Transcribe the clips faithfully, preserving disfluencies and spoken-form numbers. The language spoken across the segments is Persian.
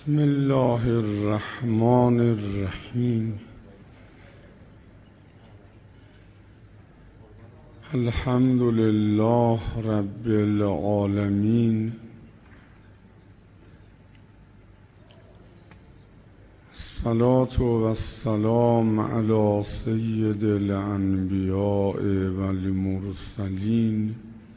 بسم الله الرحمن الرحیم. الحمد لله رب العالمین. الصلاة والسلام علی سید الانبیاء والمرسلین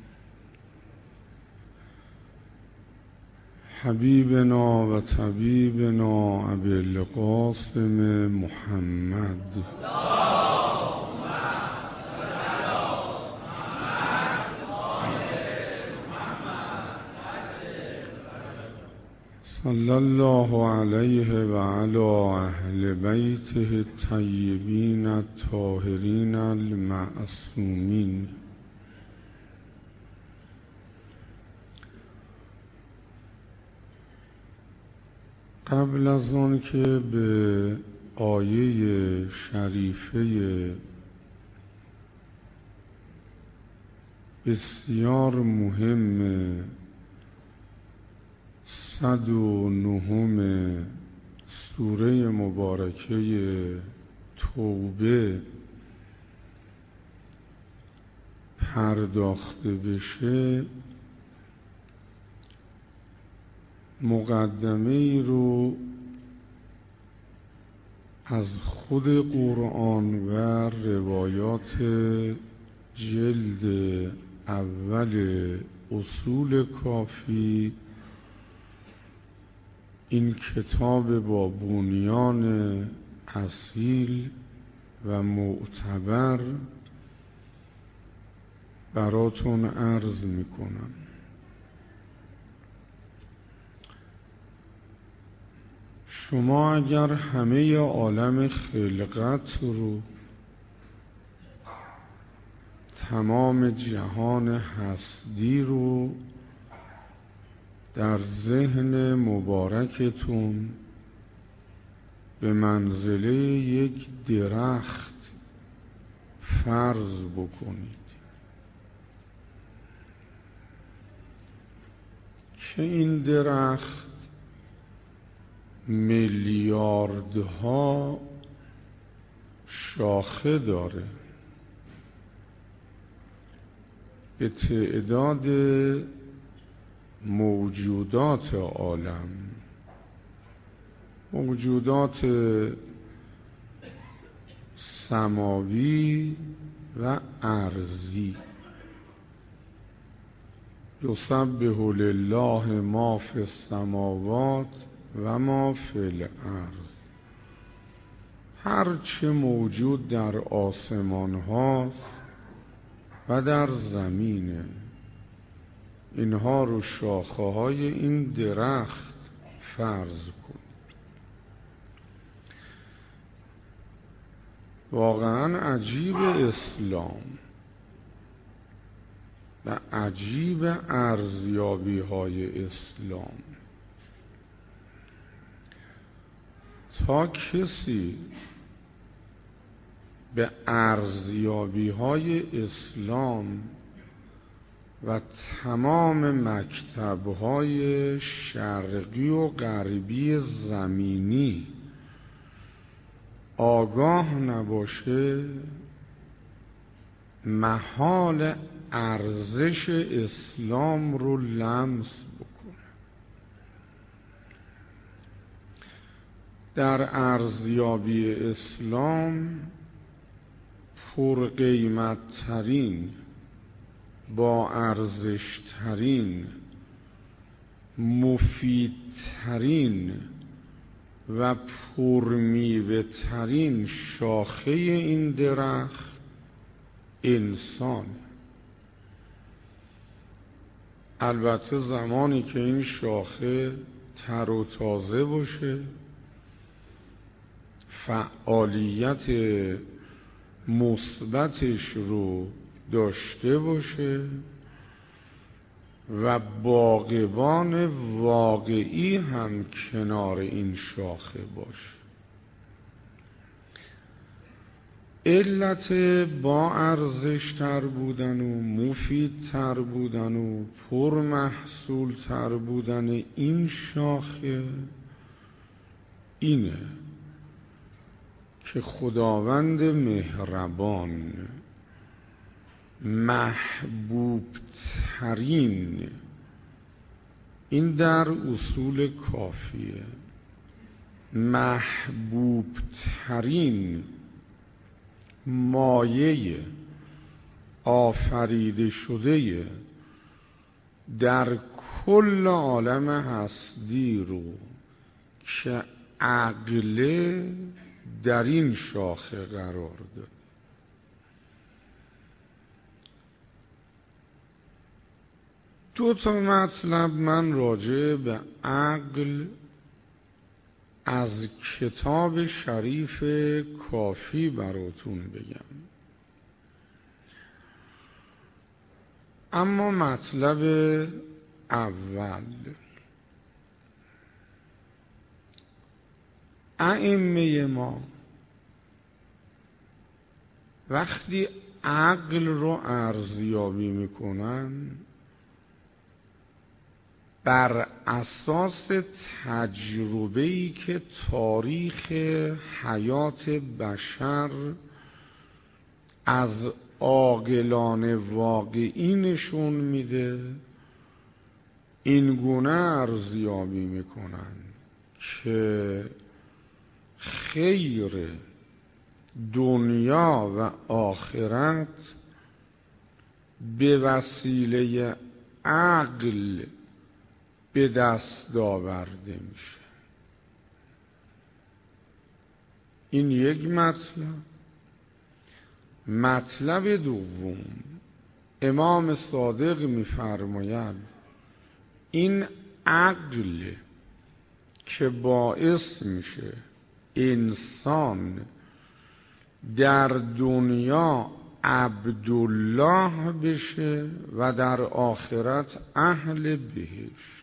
حبیبنا و طبیبنا ابی القاسم محمد. صلی الله علیه و علی اهل بیته الطیبین الطاهرین المعصومین. قبل از آن که به آیه شریفه بسیار مهم صد و نهم سوره مبارکه توبه پرداخته بشه، مقدمه ای رو از خود قرآن و روایات جلد اول اصول کافی، این کتاب با بنیان اصیل و معتبر براتون عرض میکنم. شما اگر همه عالم خلقت رو، تمام جهان هستی رو در ذهن مبارکتون به منزله یک درخت فرض بکنید که این درخت میلیاردها شاخه داره، به تعداد موجودات عالم، موجودات سماوی و ارضی. یسبح لله ما فی السماوات و ما فی الارض. هر چه موجود در آسمان هاست و در زمینه، اینها رو شاخه های این درخت فرض کن. واقعا عجیب اسلام و عجیب ارزیابی های اسلام. تا کسی به ارزیابی های اسلام و تمام مکتب‌های شرقی و غربی زمینی آگاه نباشه، محال ارزش اسلام رو لمس بکنه. در ارزیابی اسلام پرقیمت ترین، با ارزش ترین، مفیدترین و پرمیوه ترین شاخه این درخت انسان. البته زمانی که این شاخه تر و تازه باشه، فعالیت مثبتش رو داشته باشه و باغبان واقعی هم کنار این شاخه باشه. علت با ارزش تر بودن و مفید تر بودن و پرمحصول تر بودن این شاخه اینه که خداوند مهربان محبوب ترین، این در اصول کافیه، محبوب ترین مایه آفریده شده در کل عالم هستی رو که عقله در این شاخه قرار داد. دو تا مطلب من راجع به عقل از کتاب شریف کافی براتون بگم. اما مطلب اول، ائمه ما وقتی عقل رو ارزیابی میکنن بر اساس تجربه‌ای که تاریخ حیات بشر از عاقلان واقعی نشون میده، این گونه ارزیابی میکنن که خیر دنیا و آخرت به وسیله عقل به دست آورده میشه. این یک مطلب. مطلب دوم، امام صادق می‌فرماید این عقل که باعث میشه انسان در دنیا عبدالله بشه و در آخرت اهل بهشت.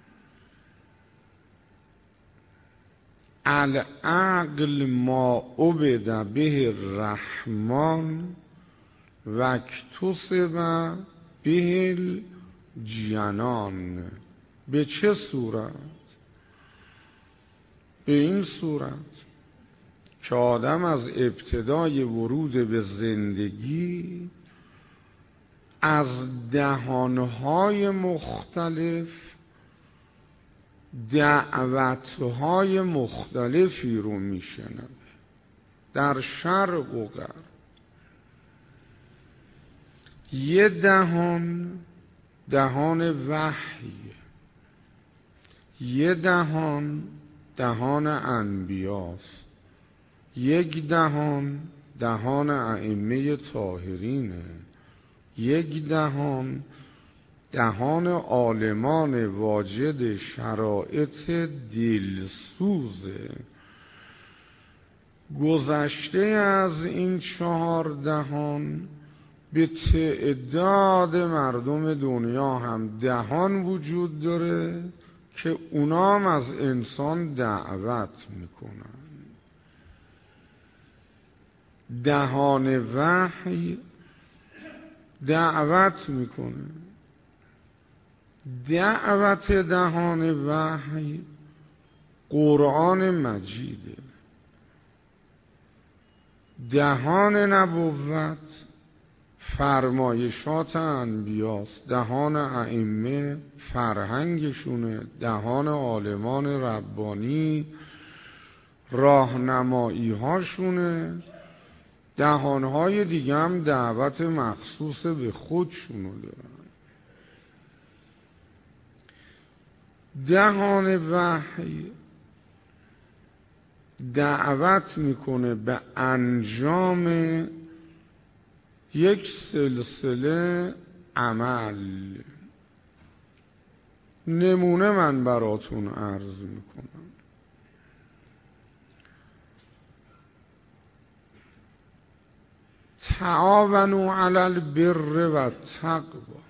العقل ما عبد به الرحمن و اکتسب به الجنان. به چه صورت؟ به این صورت که آدم از ابتدای ورود به زندگی از دهانهای مختلف دعوتهای مختلفی رو میشنوه در شرق و غرب. یه دهان دهان وحی، یه دهان دهان انبیاست، یک دهان دهان ائمه طاهرینه، یک دهان دهان عالمان واجد شرایط دلسوزه. گذشته از این چهار دهان به تعداد مردم دنیا هم دهان وجود داره که اونام از انسان دعوت میکنن. دهان وحی دعوت میکنه. دعوت دهان وحی قرآن مجیده. دهان نبوت فرمایشات انبیاست. دهان ائمه فرهنگشونه. دهان عالمان ربانی راهنمایی هاشونه. دهانهای دیگه هم دعوت مخصوص به خودشونو دارن. دهان وحی دعوت میکنه به انجام یک سلسله عمل. نمونه من براتون عرض میکنم. تعاونوا علی البر و التقوی.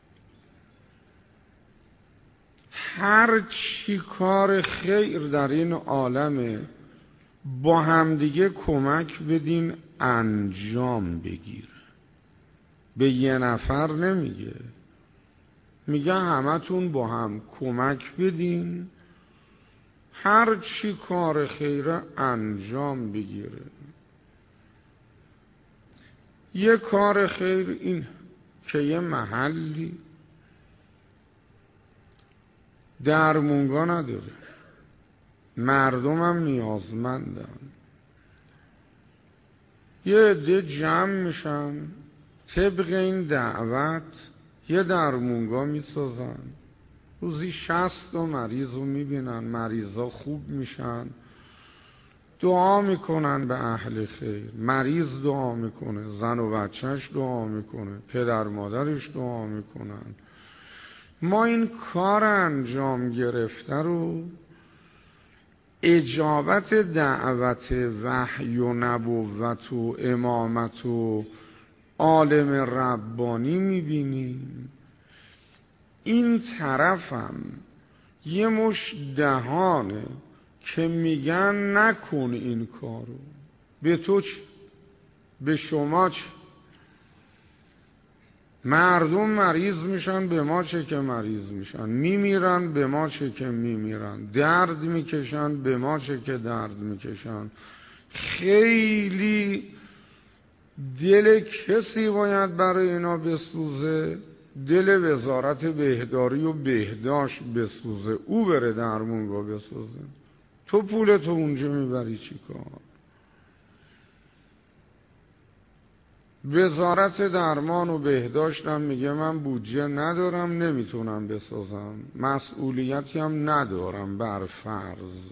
هر چی کار خیر در این عالمه با همدیگه کمک بدین انجام بگیر. به یه نفر نمیگه، میگه همتون با هم کمک بدین هر چی کار خیره انجام بگیره. یه کار خیر این که یه محلی درمونگا نداره، مردم هم نیازمندن، یه عده جمع میشن طبق این دعوت یه درمونگا میسازن، روزی شصت تا مریض رو میبینن، مریضا خوب میشن، دعا میکنن به اهل خیر، مریض دعا میکنه، زن و بچهش دعا میکنه، پدر مادرش دعا میکنن. ما این کار انجام گرفته رو اجابت دعوت وحی و نبوت و امامت و عالم ربانی میبینیم. این طرفم یه مش دهانه که میگن نکن این کارو. به تو چه؟ به شما چه؟ مردم مریض میشن، به ما چه که مریض میشن، میمیرن، به ما چه که میمیرن، درد میکشن، به ما چه که درد میکشن. خیلی دل کسی باید برای اینا بسوزه، دل وزارت بهداری و بهداشت بسوزه، او بره درمونگا بسوزه. تو پولتو اونجا میبری چی کار؟ وزارت درمان و بهداشتم میگه من بودجه ندارم، نمیتونم بسازم، مسئولیتی هم ندارم بر فرض.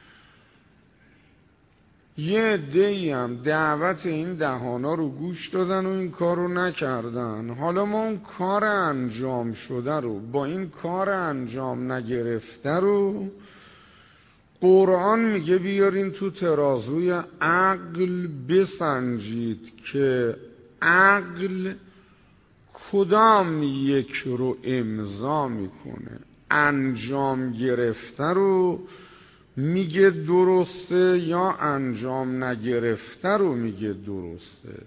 یه عده‌ای هم دعوت این دهانا رو گوش دادن و این کار رو نکردن. حالا ما اون کار انجام شده رو با این کار انجام نگرفته رو قرآن میگه بیارین تو ترازوی عقل بسنجید که عقل کدام یک رو امضا میکنه. انجام گرفته رو میگه درسته یا انجام نگرفته رو میگه درسته.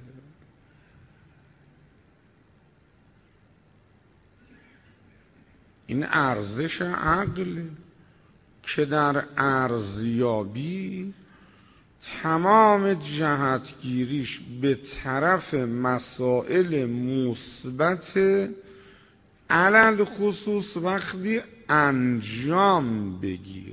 این ارزش عقل که در ارزیابی تمام جهتگیریش به طرف مسائل مثبت، علل خصوص وقتی انجام بگیره.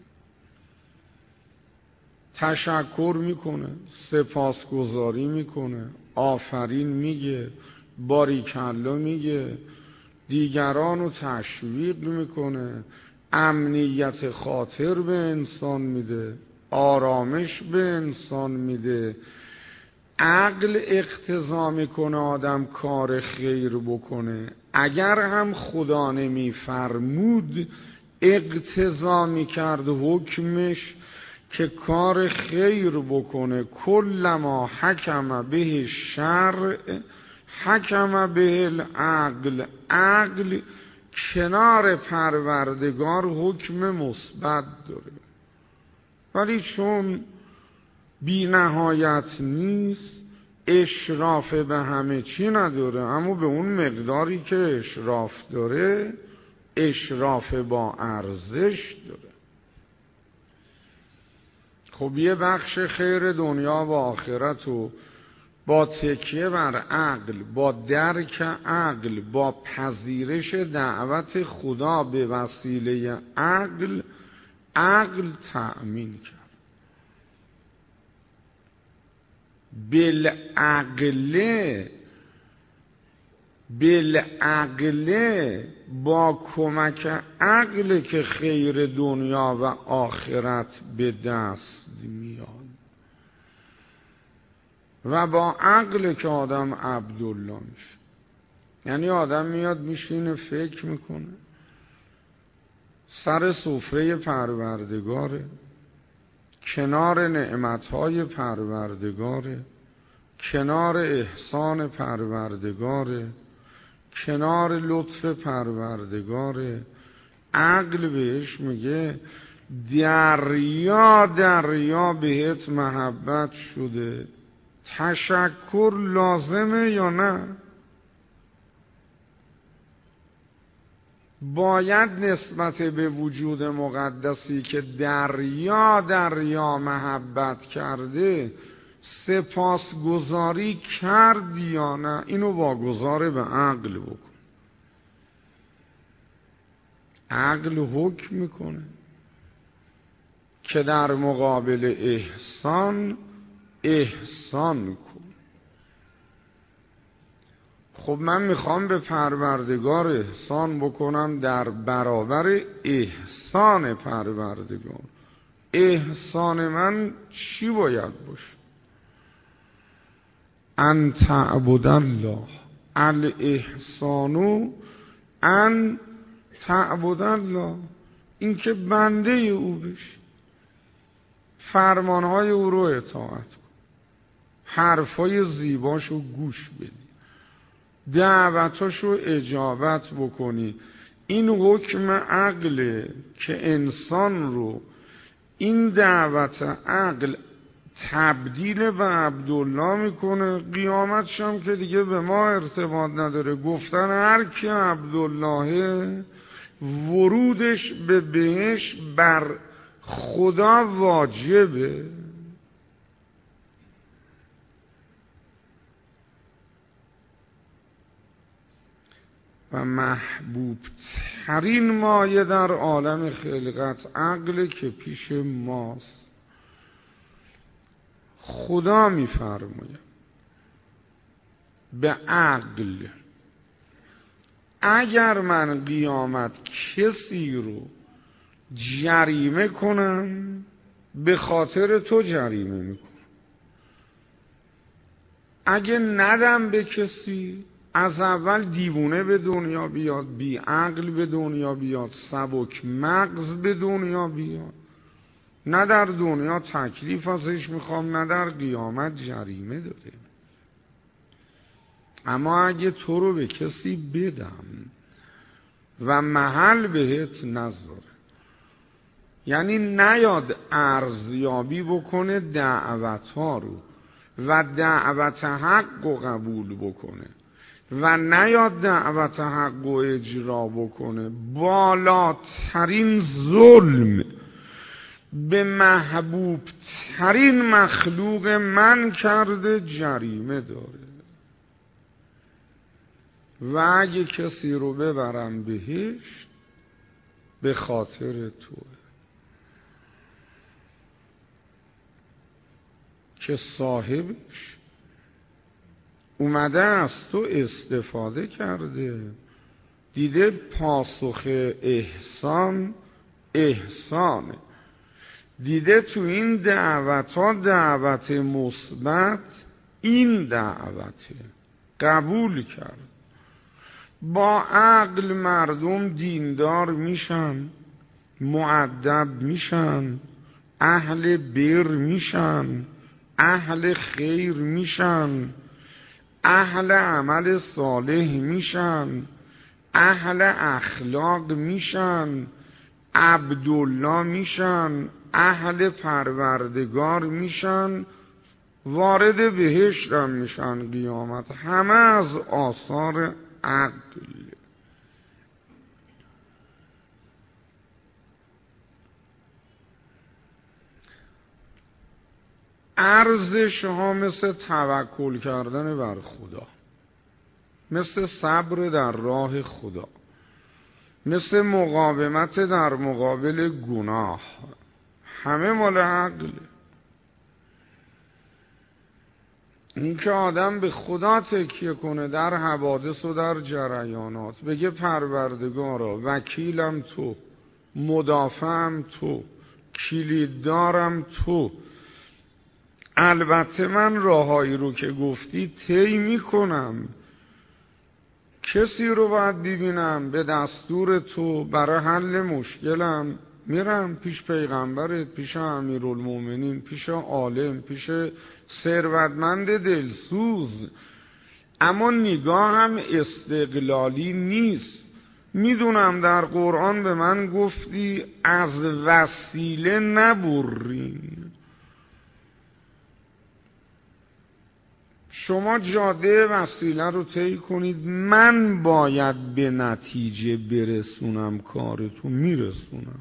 تشکر میکنه، سپاسگزاری میکنه، آفرین میگه، باریکلا میگه، دیگران رو تشویق میکنه، امنیت خاطر به انسان میده، آرامش به انسان میده. عقل اقتضا میکنه آدم کار خیر بکنه. اگر هم خدا نمیفرمود اقتضا میکرد حکمش که کار خیر بکنه. کلما حکم به شرع حکم به العقل. عقل کنار پروردگار حکم مثبت داره، ولی چون بی نهایت نیست اشراف به همه چی نداره، اما به اون مقداری که اشراف داره اشراف با ارزش داره. خب یه بخش خیر دنیا و آخرت و با تکیه بر عقل، با درک عقل، با پذیرش دعوت خدا به وسیله عقل، عقل تأمین کرد. بالعقله بالعقله با کمک عقل که خیر دنیا و آخرت به دست میاد و با عقل که آدم عبدالله میشه. یعنی آدم میاد میشینه فکر میکنه، سر سفره پروردگاره، کنار نعمتهای پروردگاره، کنار احسان پروردگاره، کنار لطف پروردگاره. عقل بهش میگه دریا دریا بهت محبت شده، تشکر لازمه یا نه؟ باید نسبت به وجود مقدسی که دریا دریا محبت کرده سپاسگزاری کرد یا نه، اینو واگذار به عقل بکن. عقل حکم میکنه که در مقابل احسان احسان کن. خب من میخوام به پروردگار احسان بکنم در برابر احسان پروردگار. احسان من چی باید باشه؟ ان تعبد الله، الاحسان ان تعبد الله، این که بنده او بشی، فرمانهای او رو اطاعت کن، حرفای زیباشو گوش بدی، دعوتاشو اجابت بکنی. این حکم عقله که انسان رو این دعوت عقل تبدیل به عبدالله میکنه. قیامتش هم که دیگه به ما ارتباط نداره. گفتن هر کی عبدالله ورودش به بهش بر خدا واجبه. و محبوب ترین مایه در عالم خلقت عقل که پیش ماست. خدا میفرماید به عقل اگر من قیامت کسی رو جریمه کنم به خاطر تو جریمه میکنم، اگه ندم به کسی از اول دیوونه به دنیا بیاد، بی عقل به دنیا بیاد، سبک مغز به دنیا بیاد، نه در دنیا تکلیف ازش میخوام نه در قیامت جریمه داره. اما اگه تو رو به کسی بدم و محل بهت نذاره، یعنی نیاد ارزیابی بکنه دعوت ها رو و دعوت حق رو قبول بکنه و نیاد دعوت حق رو اجرا بکنه، بالاترین ظلم به محبوب ترین مخلوق من کرده، جریمه داره. و اگه کسی رو ببرم بهشت به خاطر توه که صاحبش اومده از تو استفاده کرده، دیده پاسخ احسان احسانه، دیده تو این دعوت ها دعوت مثبت، این دعوته قبول کرد. با عقل مردم دیندار میشن، مؤدب میشن، اهل بر میشن، اهل خیر میشن، اهل عمل صالح میشن، اهل اخلاق میشن، عبدالله میشن، اهل پروردگار میشن، وارد بهشت هم میشن قیامت. همه از آثار عقل. ارزش ها مثل توکل کردن بر خدا، مثل صبر در راه خدا، مثل مقاومت در مقابل گناه، همه مال عقله. این که آدم به خدا تکیه کنه در حوادث و در جریانات، بگه پروردگارا وکیلم تو، مدافعم تو، کلیددارم تو، البته من راهایی رو که گفتی طی میکنم، کسی رو باید ببینم به دستور تو برای حل مشکلم میرم پیش پیغمبرت، پیش امیرالمومنین، پیش عالم، پیش ثروتمند دلسوز. اما نگاه هم استقلالی نیست. میدونم در قرآن به من گفتی از وسیله نبرین، شما جاده وسیله رو طی کنید، من باید به نتیجه برسونم کارتون، میرسونم.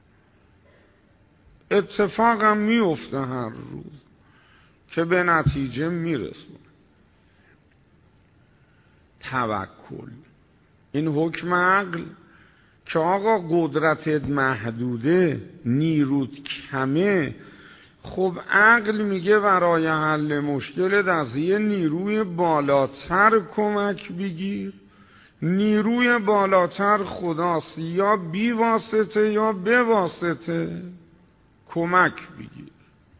اتفاقم میفته هر روز که به نتیجه میرسونم. توکل، این حکم عقل که آقا قدرتت محدوده، نیروت کمه، خب عقل میگه برای حل مشکلت از یه نیروی بالاتر کمک بگیر. نیروی بالاتر خداست، یا بی واسطه یا به واسطه کمک بگیر.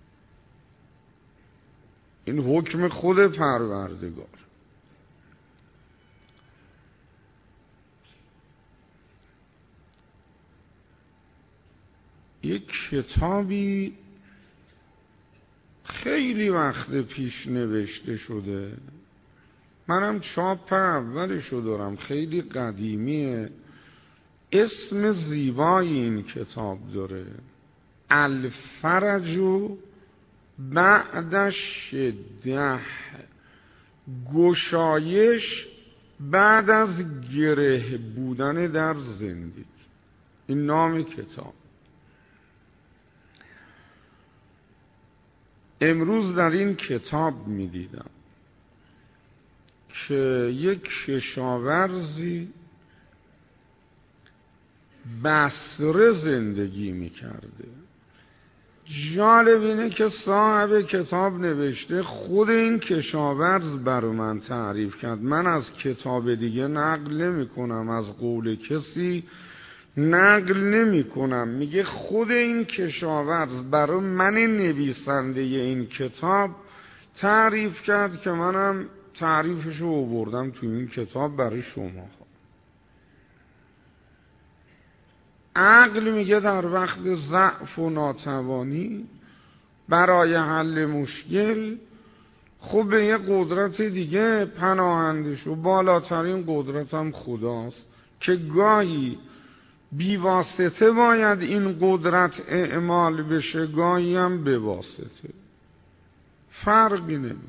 این حکم خود پروردگار. یک کتابی خیلی وقت پیش نوشته شده، منم چاپ اولشو دارم، خیلی قدیمیه، اسم زیبایی این کتاب داره، الفرج بعد شده، گشایش بعد از گره بودن در زندگی. این نام کتاب. امروز در این کتاب می دیدم که یک کشاورزی بصره زندگی می کرده. جالب اینه که صاحب کتاب نوشته خود این کشاورز برای من تعریف کرد. من از کتاب دیگه نقل نمی کنم، از قول کسی نقل نمی کنم. میگه خود این کشاورز برای من نویسنده این کتاب تعریف کرد که منم تعریفشو آوردم تو این کتاب برای شما. عقل میگه در وقت ضعف و ناتوانی برای حل مشکل خب به یه قدرت دیگه پناهنده شو. بالاترین قدرتم خداست که گاهی بی واسطه باید این قدرت اعمال بشه، گاهی هم به واسطه، فرقی نمیکنه.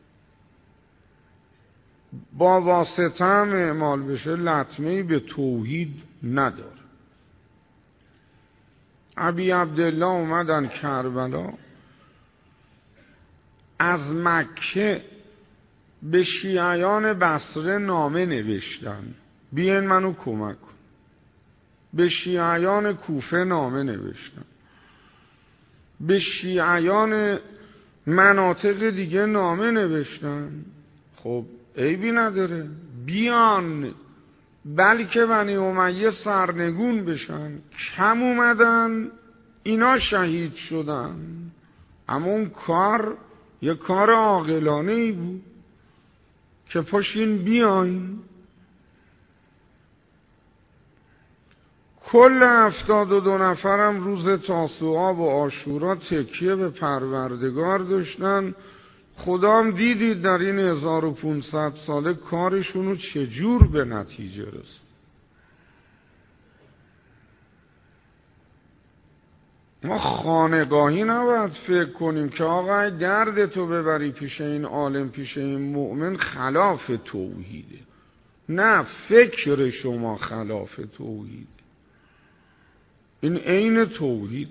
با واسطه هم اعمال بشه لطمه‌ای به توحید نداره. ابی عبدالله اومدن کربلا، از مکه به شیعیان بصره نامه نوشتن بیاین منو کمک کن. به شیعیان کوفه نامه نوشتن، به شیعیان مناطق دیگه نامه نوشتن. خب عیبی نداره بیان، بلکه بنی امیه سرنگون بشن. کم اومدن اینا شهید شدن، اما اون کار یه کار عاقلانه ای بود که پاشین بیاین. کل هفتاد و دو نفرم روز تاسوعا و عاشورا تکیه به پروردگار داشتن. خدام دیدید در این هزار و پونصد ساله کارشونو چجور به نتیجه رسید. ما خانگاهی نباید فکر کنیم که آقا درد تو ببری پیش این عالم، پیش این مؤمن، خلاف توحیده. نه، فکر شما خلاف توحید، این عین توحید.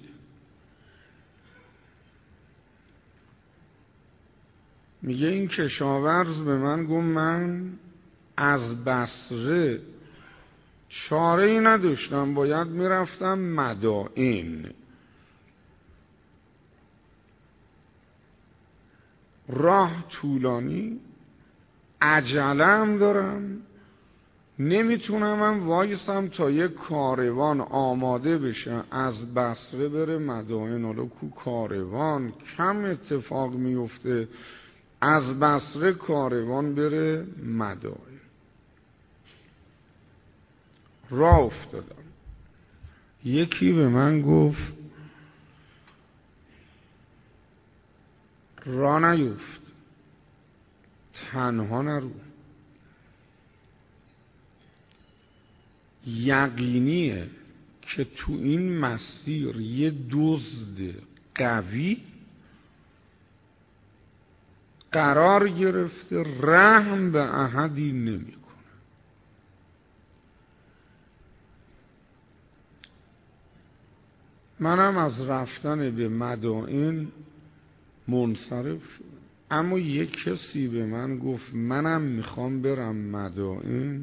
میگه این کشاورز به من گفت من از بصره چاره ای نداشتم، باید میرفتم مدائن، راه طولانی، عجله‌ام دارم، نمیتونم من وایسم تا یک کاروان آماده بشه از بصره بره مدائن. حالا کو کاروان کم اتفاق میفته از بصره کاروان بره مدائن. راه افتادم، یکی به من گفت راه نیفت، تنها نرو، یقینیه که تو این مسیر یه دزد قوی قرار گرفته، رحم به احدی نمیکنه. منم از رفتن به مدائن منصرف شدم، اما یک کسی به من گفت منم میخوام برم مدائن،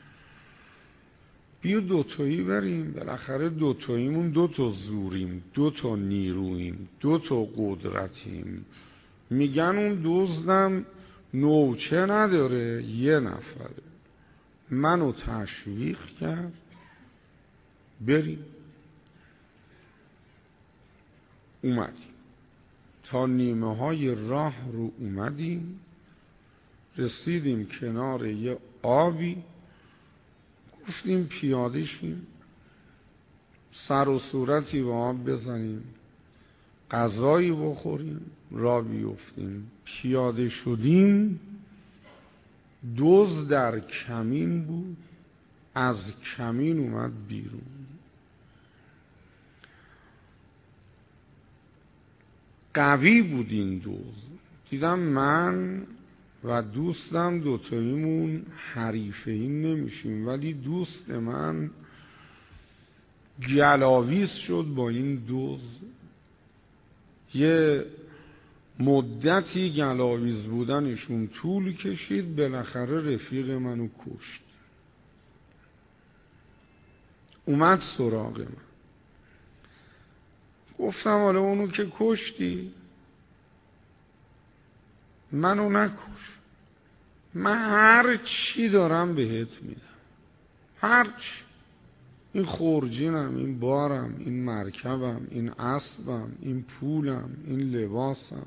بیا دوتایی بریم، بالاخره دوتاییمون دوتا زوریم، دوتا نیرویم، دوتا قدرتیم. میگن اون دزدم نوچه نداره، یه نفره. منو تشویق کرد بریم. اومدیم تا نیمه های راه رو اومدیم، رسیدیم کنار یه آبی، گفتیم پیاده شیم، سر و صورتی به آب بزنیم، غذایی بخوریم، را بیفتیم. پیاده شدیم، دزد در کمین بود، از کمین اومد بیرون. قوی بود این دزد. دیدم من و دوستم دوتاییمون حریفه این نمیشیم، ولی دوست من گلاویز شد با این دزد. یه مدتی گلاویز بودنشون طول کشید، بالاخره رفیق منو کشت. اومد سراغ من، گفتم حالا اونو که کشتی منو نکش، من هر چی دارم بهت میدم، هر چی، این خورجینم، این بارم، این مرکبم، این اسبم، این پولم، این لباسم.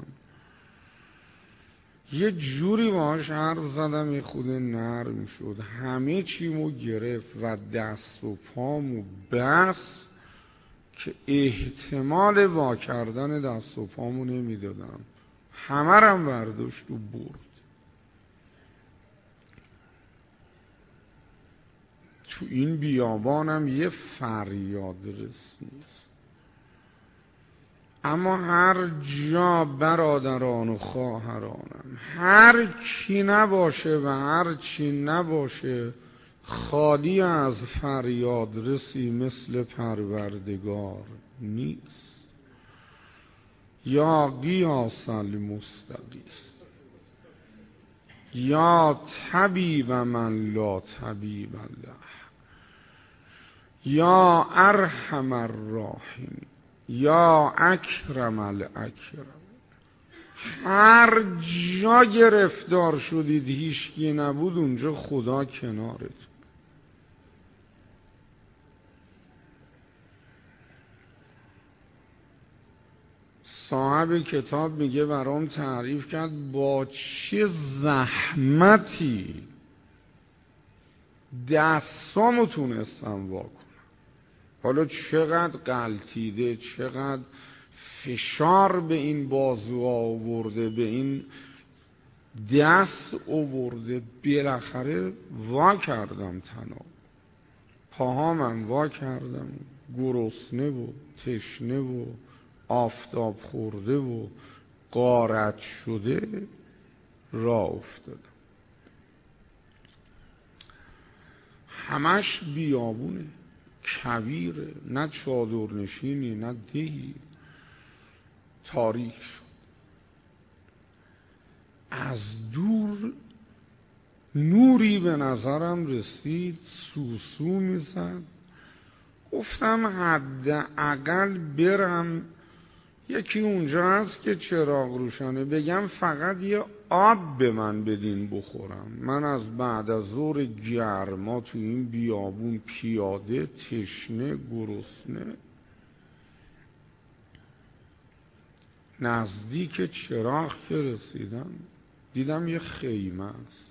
یه جوری باهاش حرف زدم یه خود نرم شد، همه چیمو گرفت و دست و پامو بس که احتمال وا کردن دست و پامو نمیدادم، همه رم برداشت و برد. تو این بیابانم یه فریاد رس نیست، اما هر جا برادران و خواهرانم، هر کی نباشه و هر چی نباشه خالی از فریاد رسی مثل پروردگار نیست. یا قیاس المستقیس، یا طبیب من لا طبیب له، یا ارحم الراحمین، یا اکرم الاکرم. هر جا گرفتار شدید هیچکی نبود، اونجا خدا کنارت. صاحب کتاب میگه برام تعریف کرد با چه زحمتی دستامو تونستم واکنم. حالا چقدر غلطیده، چقدر فشار به این بازوها آورده، به این دست آورده، بالاخره وا کردم تناب، پاهامم وا کردم، گرسنه و تشنه و آفتاب خورده و غارت شده راه افتادم. همش بیابونه، کویره، نه چادرنشینی نه دهی، تاریک شد. از دور نوری به نظرم رسید، سوسو میزد. گفتم حداقل برم یکی اونجا هست که چراغ روشنه، بگم فقط یه آب به من بدین بخورم. من از بعد از ظهر گرما تو این بیابون پیاده، تشنه، گرسنه. نزدیک چراغ که رسیدم دیدم یه خیمه است.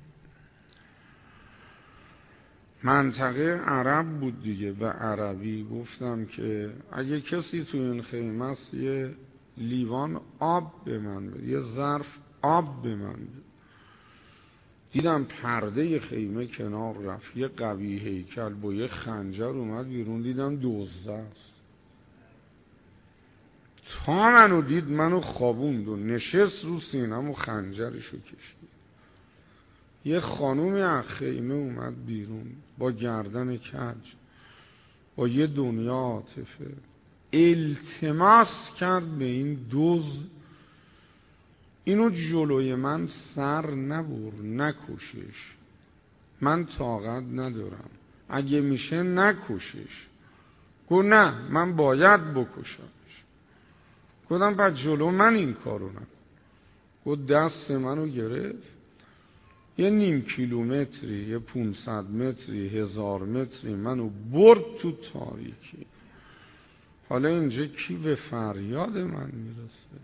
منطقه عرب بود دیگه، به عربی گفتم که اگه کسی تو این خیمه است یه لیوان آب به من بده، یه ظرف آب به من بده. دیدم پرده خیمه کنار رفت، یه قوی هیکل با یه خنجر اومد بیرون، دیدم دزد است. تا منو دید منو خوابوند و نشست رو سینم و خنجرشو کشید. یه خانومی از خیمه اومد بیرون با گردن کج، با یه دنیا عاطفه، التماس کرد به این دزد اینو جلوی من سر نبر، نکشش، من طاقت ندارم، اگه میشه نکشش. گفت نه من باید بکشمش. گفتم پس جلو من این کارو نکن. گفت دست منو گرفت، یه نیم کیلومتری، یه پونصد متری، هزار متری منو برد تو تاریکی. حالا اینجا کی به فریاد من میرسه؟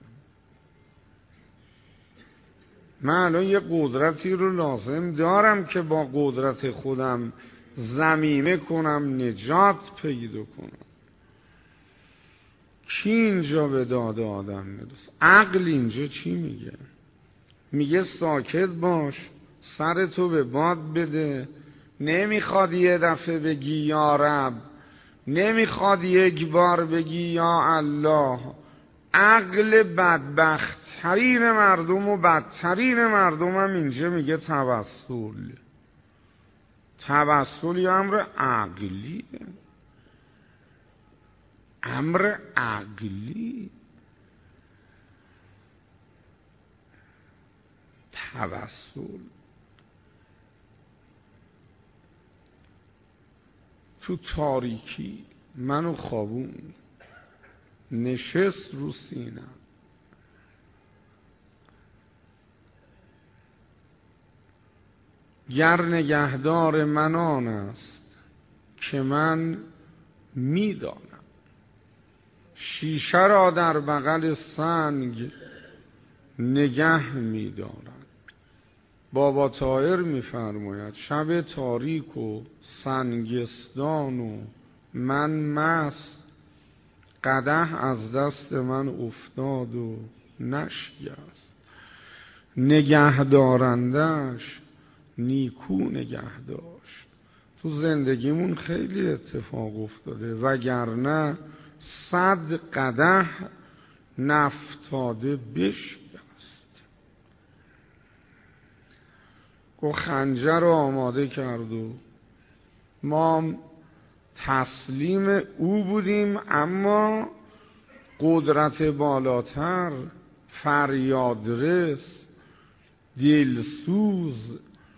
من الان یه قدرتی رو لازم دارم که با قدرت خودم ضمیمه کنم، نجات پیدا کنم. کی اینجا به داد آدم میرسه؟ عقل اینجا چی میگه؟ میگه ساکت باش، سرتو به باد بده، نمیخواد یه دفعه بگی یا رب، نمیخواد یک بار بگی یا الله. عقل بدبخت‌ترین مردم و بدترین مردم هم اینجا میگه توسل. توسل یه امر عقلیه، امر عقلی. توسل تو تاریکی منو خوابون، نشست رو سینم. گر نگهدار من آن است که من میدانم، شیشه را در بغل سنگ نگه میدارم. بابا طاهر میفرماید شب تاریک و سنگستان و من مست، قدح از دست من افتاد و نشکست. نگه دارندش نیکو نگه داشت. تو زندگیمون خیلی اتفاق افتاده، وگرنه صد قدح نفتاده بشکست. گو خنجر رو آماده کرد و ما تسلیم او بودیم، اما قدرت بالاتر، فریادرس، دلسوز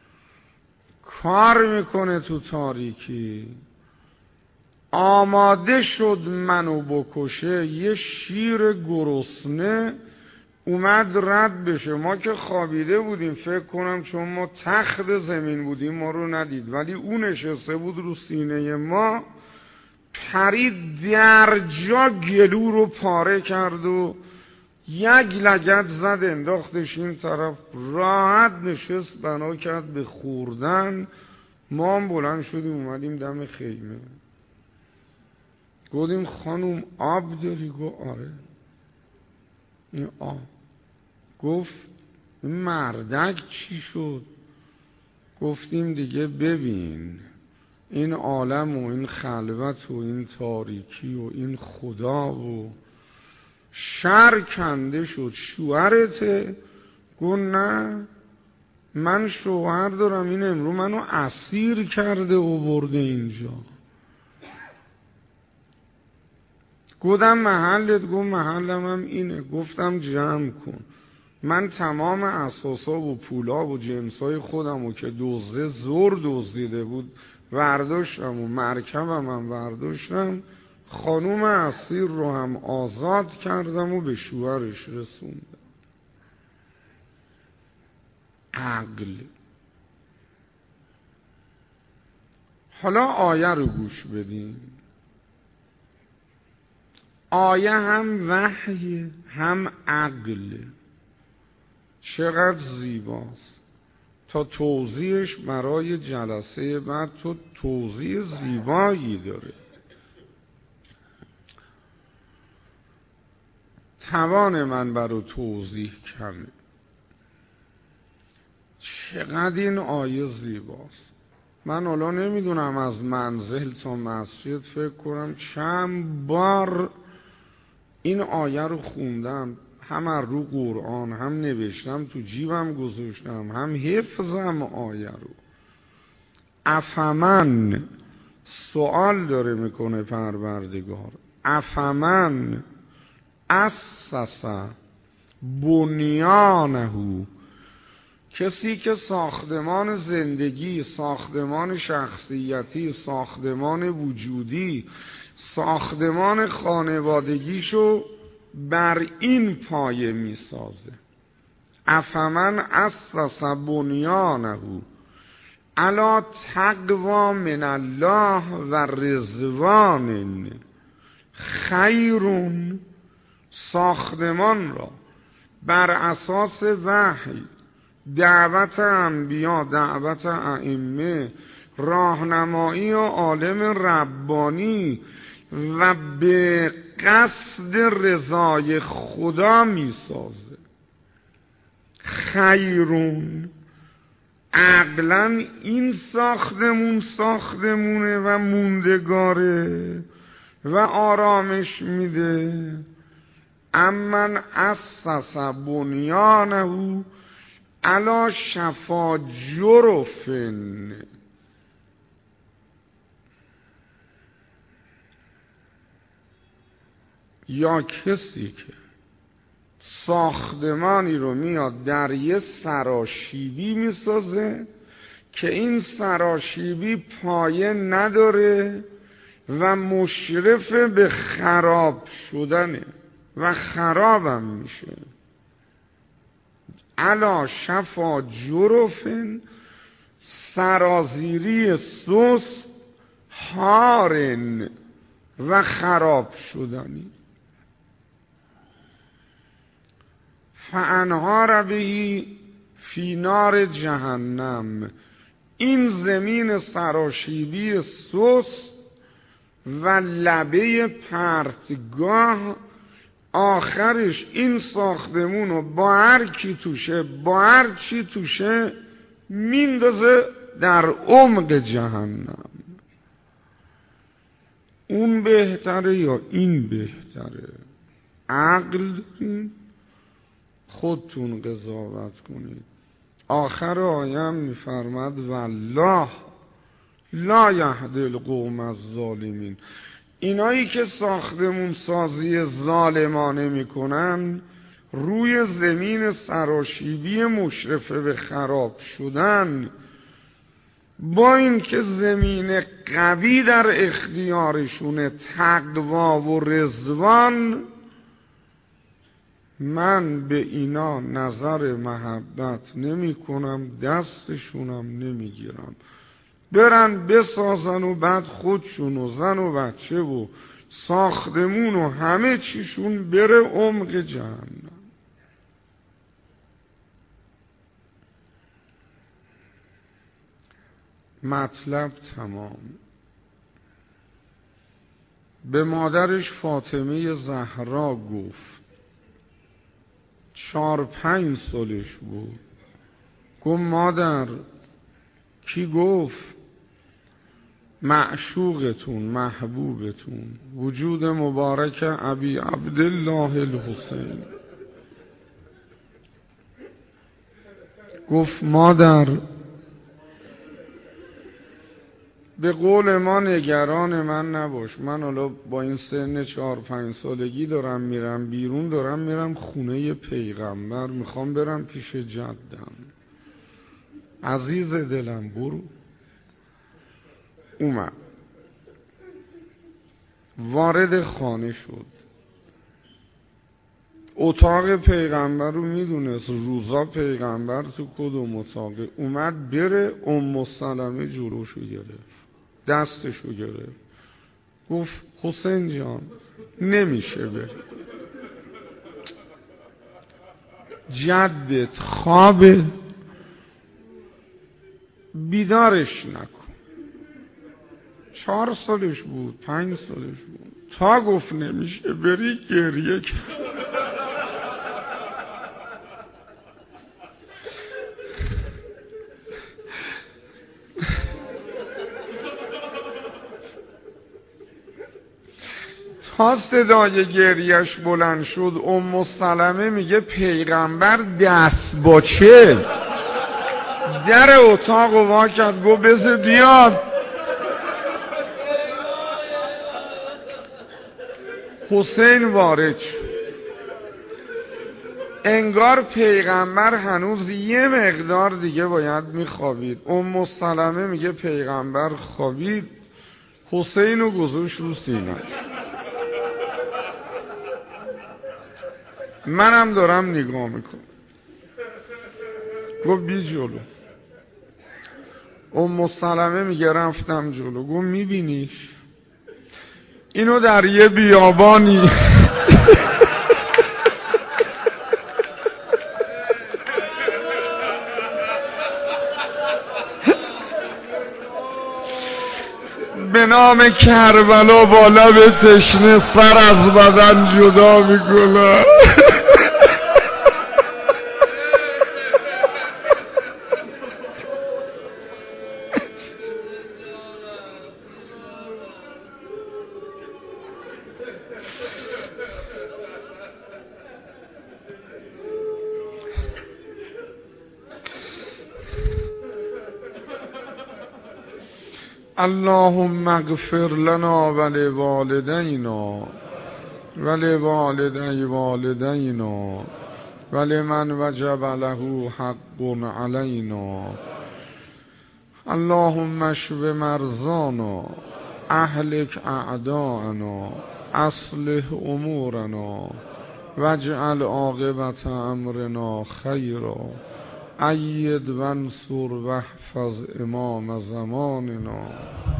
کار میکنه تو تاریکی. آماده شد منو بکشه. یه شیر گرسنه اومد رد بشه. ما که خوابیده بودیم، فکر کنم چون ما تخت زمین بودیم ما رو ندید، ولی اون نشسته بود رو سینه ما، پرید در جا گلو رو پاره کرد و یک لگد زد انداختش این طرف، راحت نشست بنا کرد به خوردن. ما هم بلند شدیم اومدیم دم خیمه. گفتیم خانوم آب داری؟ گفت آره. این آب. گفت این مردک چی شد؟ گفتیم دیگه ببین این عالم و این خلوت و این تاریکی و این خدا و شر کنده شد. شوهرته؟ گفت نه من شوهر دارم، این امرو منو اسیر کرده و برده اینجا. گفتم محلت؟ گفت محلم هم اینه. گفتم جمع کن، من تمام اساسا و پولا و جنسای خودم و که دزده زور دزدیده بود ورداشتم و مرکبم هم ورداشتم، خانوم اسیر رو هم آزاد کردم و به شوهرش رسوندم. عقل. حالا آیه رو گوش بدین. آیه هم وحی هم عقل. چقدر زیباست. تا توضیحش برای جلسه بعد تو توضیح زیبایی داره. توان من برای توضیح کمه. چقدر این آیه زیباست. من حالا نمیدونم از منزل تا مسجد فکر کنم چند بار این آیه رو خوندم، هم از رو قرآن، هم نوشتم تو جیبم گذاشتم، هم حفظم آیه رو. افمن سوال داره میکنه پروردگار، افمن اسس بنیانه، کسی که ساختمان زندگی، ساختمان شخصیتی، ساختمان وجودی، ساختمان خانوادگیشو بر این پایه میسازه. افمن اسس بنیانه علی تقوی من الله و رضوان خیرون، ساختمان را بر اساس وحی، دعوت انبیا، دعوت ائمه، راهنمایی و عالم ربانی و به قصد رضای خدا می سازه. خیرون، عقلا این ساختمون ساختمونه و موندگاره و آرامش میده. امن اسس بنیانه علی شفا جرفن، یا کسی که ساختمانی رو میاد در یه سراشیبی میسازه که این سراشیبی پایه نداره و مشرف به خراب شدنه و خرابم میشه. علا شفا جرفن، سرازیری سوس، هارن و خراب شدنی. فانهار به فی نار جهنم، این زمین سراشیبی سوس و لبه پرتگاه آخرش این ساختمونو با هر کی توشه، با هر چی توشه میندازه در عمق جهنم. اون بهتره یا این بهتره؟ عقل خودتون قضاوت کنید. آخر آیه میفرماد والله لا یهدی القوم الظالمین، اینایی که ساختمون سازی ظالمانه میکنن روی زمین سراشیبی مشرفه به خراب شدن، با اینکه زمین قوی در اختیارشونه، تقوا و رضوان، من به اینا نظر محبت نمی کنم، دستشونم نمی گیرم، برن بسازن و بعد خودشون و زن و بچه و ساختمون و همه چیشون بره عمق جهنم. مطلب تمام. به مادرش فاطمه زهرا گفت، چار پنج سالش بود، گفت مادر کی گفت؟ معشوقتون، محبوبتون، وجود مبارک ابی عبدالله الحسین. گفت مادر به قول ما نگران من نباش، من حالا با این سن چهار پنج سالگی دارم میرم بیرون، دارم میرم خونه پیغمبر، میخوام برم پیش جدم، عزیز دلم برو. اومد وارد خانه شد، اتاق پیغمبر رو میدونست روزا پیغمبر تو کدوم اتاقه. اومد بره، ام سلمه جلوشو گرفت، دستشو گرفت، گفت حسین جان نمیشه بری، جدت خوابه، بیدارش نکن. چهار سالش بود، پنج سالش بود، تا گفت نمیشه بری گریه کرد. تا صدای گریش بلند شد ام سلمه میگه پیغمبر دست با چه؟ در اتاق رو وا کرد، گفت بذار بیاد. حسین وارد شد. انگار پیغمبر هنوز یه مقدار دیگه باید میخوابید. ام سلمه میگه پیغمبر خوابید، حسین رو گذاشت رو سینه‌اش. منم دارم نگاه میکنم. گفت بی جلو. ام سلمه میگه رفتم جلو. گفت میبینیش اینو در یه بیابانی به نام کربلا با لب تشنه سر از بدن جدا میکنه. اللهم اغفر لنا ولوالدینا ولوالدی والدینا ولمن وجب له حق علینا. اللهم اشف مرضانا اهلک اعداءنا اصلح امورنا واجعل عاقبت امرنا خیرا. أید وانصر واحفظ امام زماننا.